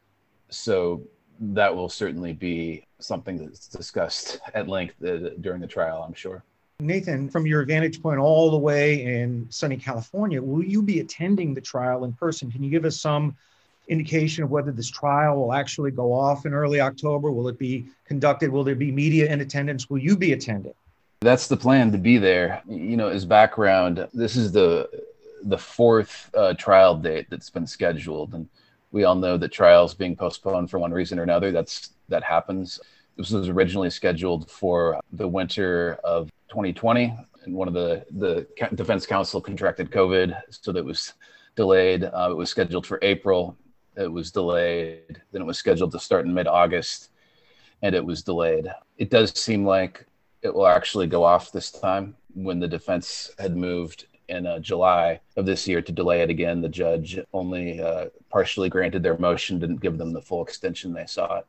So that will certainly be something that's discussed at length uh, during the trial, I'm sure. Nathan, from your vantage point all the way in sunny California, will you be attending the trial in person? Can you give us some indication of whether this trial will actually go off in early October? Will it be conducted? Will there be media in attendance? Will you be attending? That's the plan, to be there. You know, as background, this is the the fourth uh, trial date that's been scheduled, and we all know that trials being postponed for one reason or another, that's that happens. This was originally scheduled for the winter of twenty twenty, and one of the, the defense counsel contracted COVID, so that it was delayed. Uh, it was scheduled for April. It was delayed. Then it was scheduled to start in mid-August, and it was delayed. It does seem like it will actually go off this time. When the defense had moved in uh, July of this year to delay it again, the judge only uh, partially granted their motion, didn't give them the full extension they sought.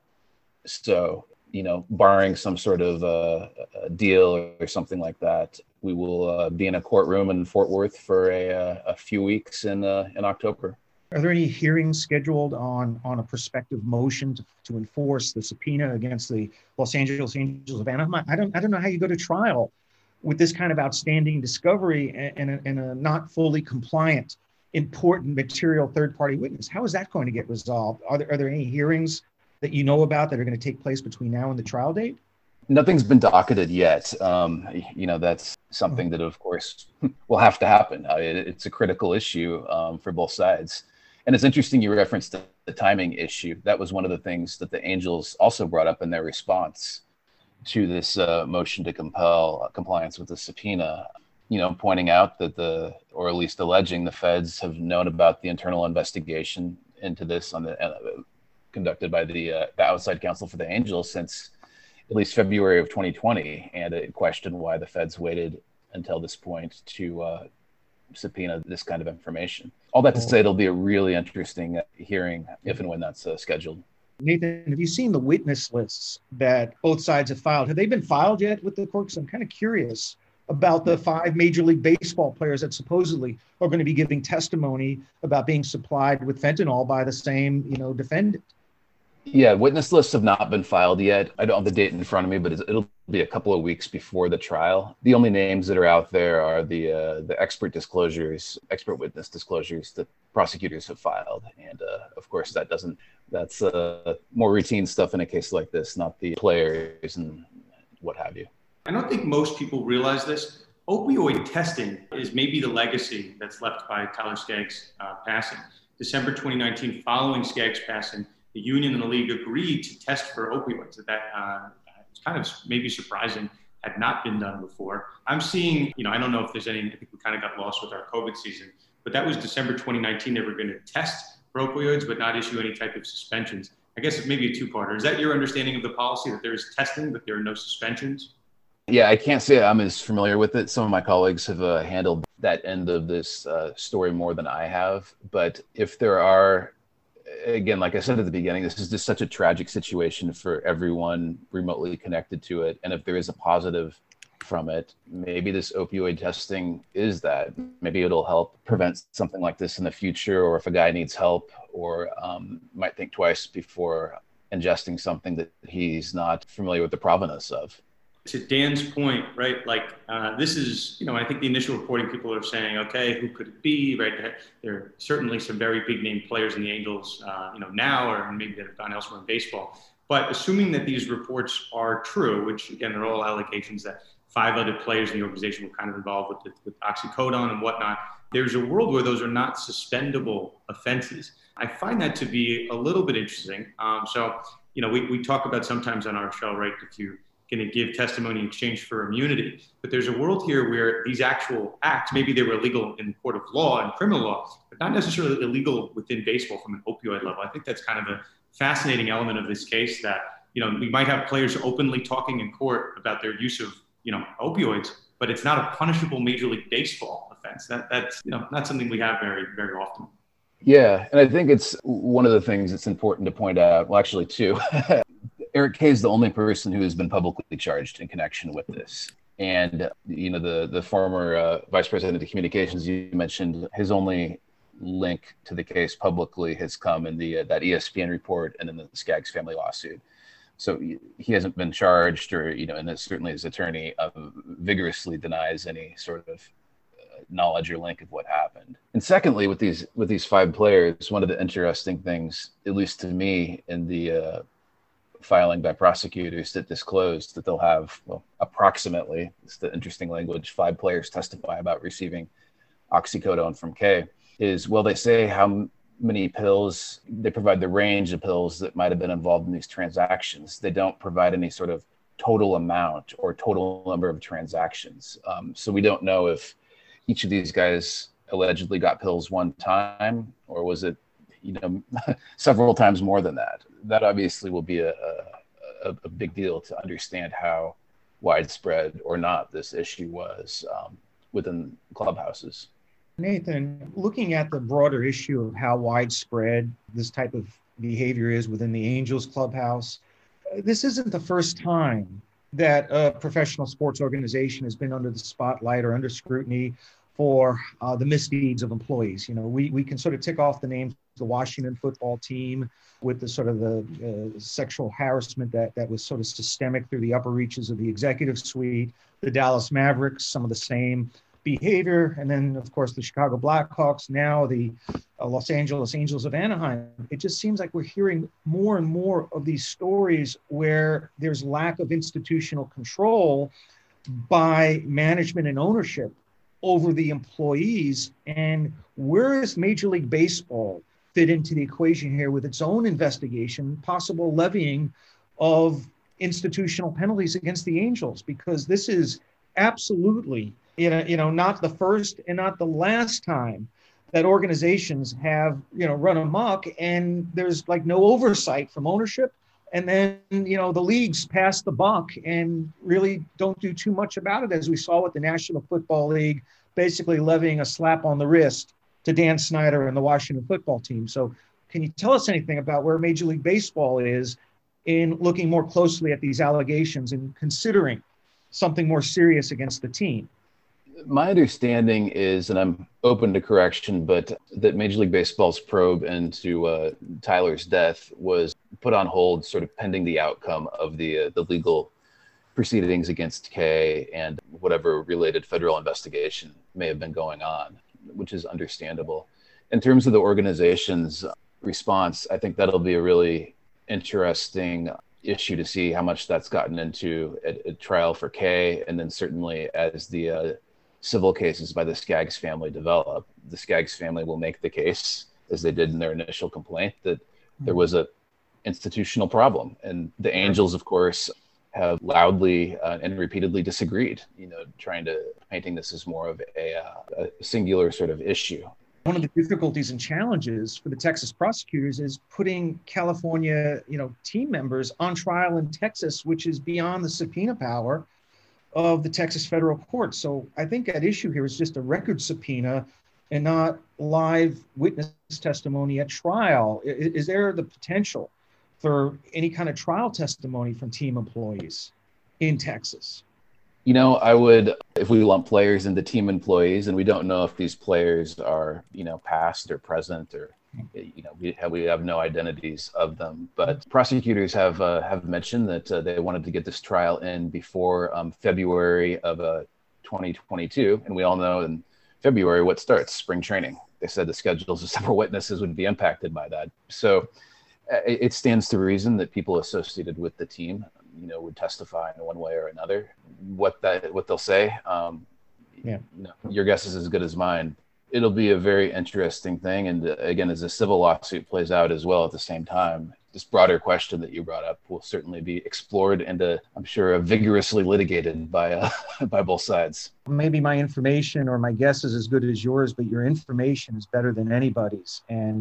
So, you know, barring some sort of uh, a deal or something like that, we will uh, be in a courtroom in Fort Worth for a, uh, a few weeks in uh, in October. Are there any hearings scheduled on, on a prospective motion to, to enforce the subpoena against the Los Angeles Angels of Anaheim? I don't I don't know how you go to trial with this kind of outstanding discovery and, and, a, and a not fully compliant, important material third-party witness. How is that going to get resolved? Are there, are there any hearings that you know about that are going to take place between now and the trial date? Nothing's been docketed yet. Um, you know, that's something that, of course, will have to happen. Uh, it, it's a critical issue um, for both sides. And it's interesting you referenced the, the timing issue. That was one of the things that the Angels also brought up in their response to this uh, motion to compel compliance with the subpoena, you know, pointing out that the, or at least alleging the feds have known about the internal investigation into this on the uh, conducted by the, uh, the outside counsel for the Angels since at least February of twenty twenty, and it questioned why the feds waited until this point to uh, subpoena this kind of information. All that to say, it'll be a really interesting hearing if and when that's uh, scheduled. Nathan, have you seen the witness lists that both sides have filed? Have they been filed yet with the court? 'Cause I'm kind of curious about the five Major League Baseball players that supposedly are going to be giving testimony about being supplied with fentanyl by the same, you know, defendant. Yeah, witness lists have not been filed yet. I don't have the date in front of me, but it'll be a couple of weeks before the trial. The only names that are out there are the uh, the expert disclosures, expert witness disclosures that prosecutors have filed. And uh, of course, that doesn't, that's uh, more routine stuff in a case like this, not the players and what have you. I don't think most people realize this. Opioid testing is maybe the legacy that's left by Tyler Skaggs' uh, passing. December twenty nineteen, following Skaggs' passing, the union and the league agreed to test for opioids. That uh, it's kind of maybe surprising, had not been done before. I'm seeing, you know, I don't know if there's any, I think we kind of got lost with our COVID season, but that was December twenty nineteen. They were going to test for opioids, but not issue any type of suspensions. I guess it's maybe a two-parter. Is that your understanding of the policy, that there is testing, but there are no suspensions? Yeah, I can't say I'm as familiar with it. Some of my colleagues have uh, handled that end of this uh, story more than I have. But if there are, again, like I said at the beginning, this is just such a tragic situation for everyone remotely connected to it. And if there is a positive from it, maybe this opioid testing is that. Maybe it'll help prevent something like this in the future, or if a guy needs help or um, might think twice before ingesting something that he's not familiar with the provenance of. To Dan's point, right, like uh, this is, you know, I think the initial reporting, people are saying, okay, who could it be, right? There, there are certainly some very big name players in the Angels, uh, you know, now, or maybe that have gone elsewhere in baseball. But assuming that these reports are true, which again, are all allegations that five other players in the organization were kind of involved with, the, with oxycodone and whatnot, there's a world where those are not suspendable offenses. I find that to be a little bit interesting. Um, so, you know, we, we talk about sometimes on our show, right, if you going to give testimony in exchange for immunity. But there's a world here where these actual acts, maybe they were illegal in the court of law and criminal law, but not necessarily illegal within baseball from an opioid level. I think that's kind of a fascinating element of this case that, you know, we might have players openly talking in court about their use of, you know, opioids, but it's not a punishable Major League Baseball offense. That that's, you know, not something we have very, very often. Yeah, and I think it's one of the things that's important to point out. Well, actually, two. Eric Kay is the only person who has been publicly charged in connection with this. And, you know, the, the former uh, vice president of communications you mentioned, his only link to the case publicly has come in the uh, that E S P N report and in the Skaggs family lawsuit. So he hasn't been charged, or, you know, and certainly his attorney uh, vigorously denies any sort of uh, knowledge or link of what happened. And secondly, with these with these five players, one of the interesting things, at least to me, in the uh, filing by prosecutors that disclosed that they'll have, well, approximately, it's the interesting language, five players testify about receiving oxycodone from Kay, is, well, they say how many pills, they provide the range of pills that might have been involved in these transactions. They don't provide any sort of total amount or total number of transactions. Um, so we don't know if each of these guys allegedly got pills one time, or was it, you know, several times more than that. That obviously will be a, a, a big deal to understand how widespread or not this issue was um, within clubhouses. Nathan, looking at the broader issue of how widespread this type of behavior is within the Angels clubhouse, this isn't the first time that a professional sports organization has been under the spotlight or under scrutiny for uh, the misdeeds of employees. You know, we, we can sort of tick off the names, the Washington football team with the sort of the uh, sexual harassment that, that was sort of systemic through the upper reaches of the executive suite, the Dallas Mavericks, some of the same behavior, and then, of course, the Chicago Blackhawks, now the uh, Los Angeles Angels of Anaheim. It just seems like we're hearing more and more of these stories where there's lack of institutional control by management and ownership over the employees. And where is Major League Baseball fit into the equation here with its own investigation, possible levying of institutional penalties against the Angels? Because this is absolutely, you know, you know, not the first and not the last time that organizations have, you know, run amok, and there's like no oversight from ownership. And then, you know, the leagues pass the buck and really don't do too much about it, as we saw with the National Football League basically levying a slap on the wrist to Dan Snyder and the Washington football team. So can you tell us anything about where Major League Baseball is in looking more closely at these allegations and considering something more serious against the team? My understanding is, and I'm open to correction, but that Major League Baseball's probe into uh, Tyler's death was put on hold, sort of pending the outcome of the uh, the legal proceedings against Kay and whatever related federal investigation may have been going on, which is understandable. In terms of the organization's response, I think that'll be a really interesting issue to see how much that's gotten into at a trial for Kay, and then certainly as the uh, civil cases by the Skaggs family develop. The Skaggs family will make the case, as they did in their initial complaint, that there was a institutional problem. And the Angels, of course, have loudly uh, and repeatedly disagreed, you know, trying to painting this as more of a, uh, a singular sort of issue. One of the difficulties and challenges for the Texas prosecutors is putting California, you know, team members on trial in Texas, which is beyond the subpoena power of the Texas federal court. So I think at issue here is just a record subpoena and not live witness testimony at trial. Is, is there the potential for any kind of trial testimony from team employees in Texas? You know, I would, if we lump players into team employees, and we don't know if these players are, you know, past or present, or, you know, we have, we have no identities of them. But prosecutors have uh, have mentioned that uh, they wanted to get this trial in before um, February of uh, twenty twenty-two. And we all know in February what starts? Spring training. They said the schedules of several witnesses would be impacted by that. So uh, it stands to reason that people associated with the team, you know, would testify in one way or another. What that what they'll say, um, yeah, you know, your guess is as good as mine. It'll be a very interesting thing, and uh, again, as a civil lawsuit plays out as well at the same time, this broader question that you brought up will certainly be explored and, uh, I'm sure, uh, vigorously litigated by uh, by both sides. Maybe my information or my guess is as good as yours, but your information is better than anybody's, and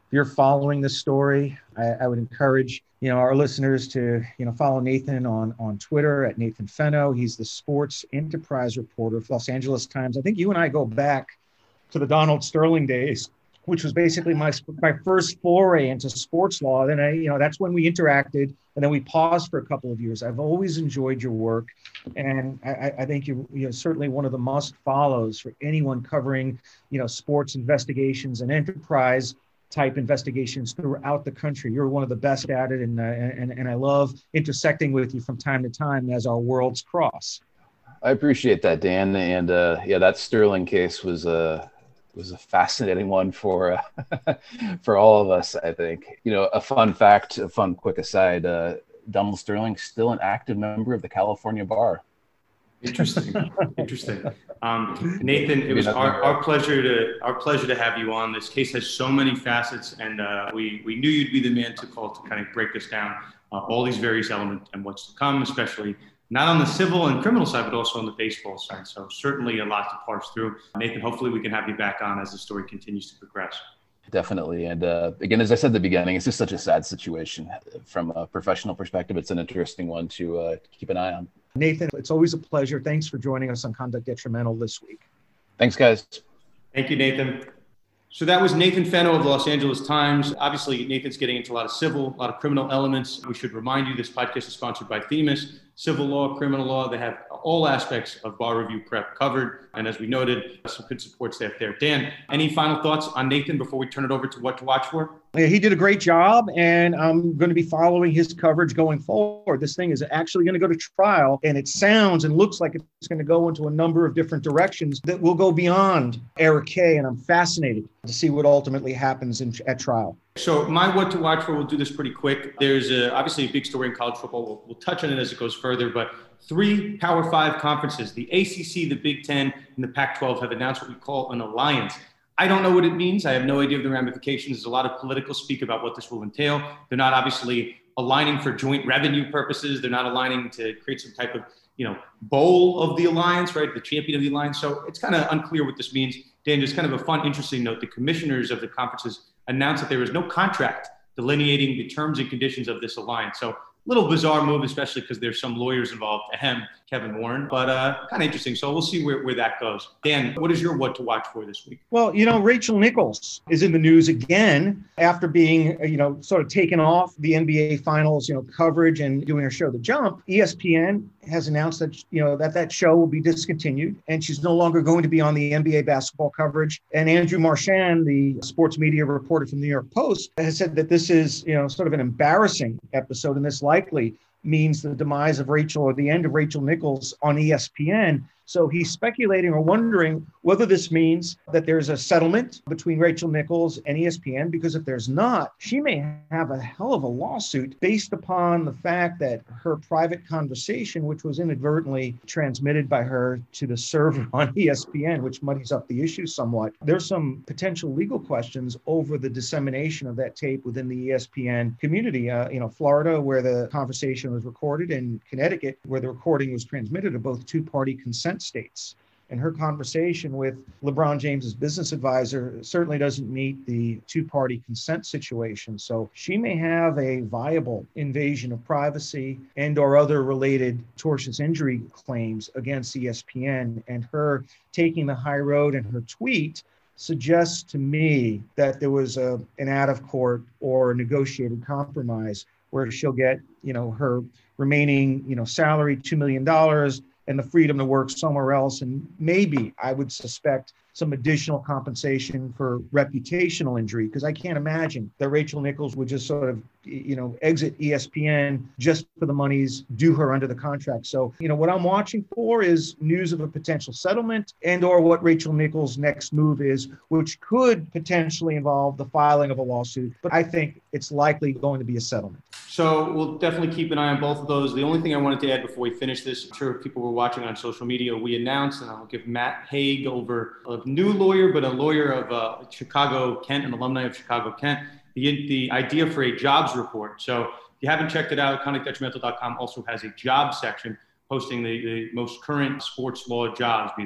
if you're following this story, I, I would encourage, you know, our listeners to, you know, follow Nathan on, on Twitter at Nathan Fenno. He's the sports enterprise reporter for Los Angeles Times. I think you and I go back to the Donald Sterling days, which was basically my my first foray into sports law. Then I, you know, that's when we interacted, and then we paused for a couple of years. I've always enjoyed your work, and I, I think you're, you're certainly one of the must follows for anyone covering, you know, sports investigations and enterprise type investigations throughout the country. You're one of the best at it, and uh, and and I love intersecting with you from time to time as our worlds cross. I appreciate that, Dan, and uh, yeah, that Sterling case was a. Uh... was a fascinating one for uh, for all of us, I think. You know, a fun fact, a fun quick aside, uh, Donald Sterling still an active member of the California Bar. Interesting. Interesting. Um, Nathan, it was our, our pleasure to our pleasure to have you on. This case has so many facets, and uh, we, we knew you'd be the man to call to kind of break this down, uh, all these various elements and what's to come, especially not on the civil and criminal side, but also on the baseball side. So certainly a lot to parse through. Nathan, hopefully we can have you back on as the story continues to progress. Definitely. And uh, again, as I said at the beginning, it's just such a sad situation. From a professional perspective, it's an interesting one to uh, keep an eye on. Nathan, it's always a pleasure. Thanks for joining us on Conduct Detrimental this week. Thanks, guys. Thank you, Nathan. So that was Nathan Fenno of the Los Angeles Times. Obviously, Nathan's getting into a lot of civil, a lot of criminal elements. We should remind you this podcast is sponsored by Themis. Civil law, criminal law, they have all aspects of bar review prep covered. And as we noted, some good support staff there. Dan, any final thoughts on Nathan before we turn it over to what to watch for? Yeah, he did a great job, and I'm going to be following his coverage going forward. This thing is actually going to go to trial, and it sounds and looks like it's going to go into a number of different directions that will go beyond Eric Kay, and I'm fascinated to see what ultimately happens in, at trial. So my what to watch for, we'll do this pretty quick. There's a, obviously a big story in college football. We'll, we'll touch on it as it goes further, but three Power Five conferences, the A C C, the Big Ten, and the Pac twelve have announced what we call an alliance. I don't know what it means. I have no idea of the ramifications. There's a lot of political speak about what this will entail. They're not obviously aligning for joint revenue purposes. They're not aligning to create some type of, you know, bowl of the alliance, right? The champion of the alliance. So it's kind of unclear what this means. Dan, just kind of a fun, interesting note. The commissioners of the conferences announced that there was no contract delineating the terms and conditions of this alliance. So little bizarre move, especially because there's some lawyers involved, ahem, Kevin Warren, but uh, kind of interesting. So we'll see where, where that goes. Dan, what is your what to watch for this week? Well, you know, Rachel Nichols is in the news again after being, you know, sort of taken off the N B A Finals, you know, coverage and doing her show, The Jump. E S P N has announced that, you know, that that show will be discontinued and she's no longer going to be on the N B A basketball coverage. And Andrew Marchand, the sports media reporter from the New York Post, has said that this is, you know, sort of an embarrassing episode, and this likely means the demise of Rachel or the end of Rachel Nichols on E S P N. So he's speculating or wondering whether this means that there's a settlement between Rachel Nichols and E S P N, because if there's not, she may have a hell of a lawsuit based upon the fact that her private conversation, which was inadvertently transmitted by her to the server on E S P N, which muddies up the issue somewhat. There's some potential legal questions over the dissemination of that tape within the E S P N community. Uh, you know, Florida, where the conversation was recorded, and Connecticut, where the recording was transmitted, are both two-party consent states. And her conversation with LeBron James's business advisor certainly doesn't meet the two-party consent situation. So she may have a viable invasion of privacy and or other related tortious injury claims against E S P N. And her taking the high road in her tweet suggests to me that there was a, an out-of-court or negotiated compromise where she'll get, you know, her remaining, you know, salary, two million dollars, and the freedom to work somewhere else. And maybe I would suspect some additional compensation for reputational injury, because I can't imagine that Rachel Nichols would just sort of, you know, exit E S P N just for the monies due her under the contract. So, you know, what I'm watching for is news of a potential settlement and or what Rachel Nichols' next move is, which could potentially involve the filing of a lawsuit. But I think it's likely going to be a settlement. So we'll definitely keep an eye on both of those. The only thing I wanted to add before we finish this, I'm sure people were watching on social media, we announced, and I'll give Matt Haig over, a new lawyer, but a lawyer of uh, Chicago Kent, an alumni of Chicago Kent, the, the idea for a jobs report. So if you haven't checked it out, conduct detrimental dot com also has a job section posting the, the most current sports law jobs, be it the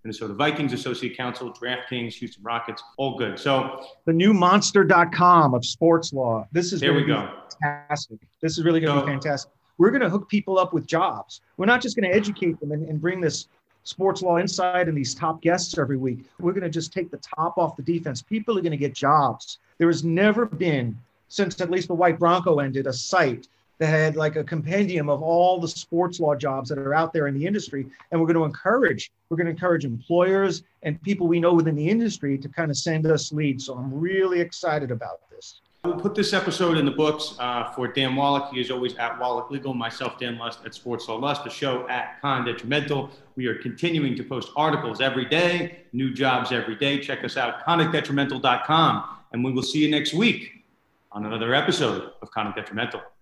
Minnesota Vikings, Associate Counsel, DraftKings, Houston Rockets, all good. So the new monster dot com of sports law. This is there we be go. Fantastic. This is really going to So, be fantastic. We're going to hook people up with jobs. We're not just going to educate them and, and bring this sports law insight and these top guests every week. We're going to just take the top off the defense. People are going to get jobs. There has never been, since at least the White Bronco ended, a site that had like a compendium of all the sports law jobs that are out there in the industry. And we're going to encourage, we're going to encourage employers and people we know within the industry to kind of send us leads. So I'm really excited about this. We'll put this episode in the books uh, for Dan Wallach. He is always at Wallach Legal, myself, Dan Lust at Sports Law Lust, the show at Con Detrimental. We are continuing to post articles every day, new jobs every day. Check us out, conduct detrimental dot com. And we will see you next week on another episode of Conduct Detrimental.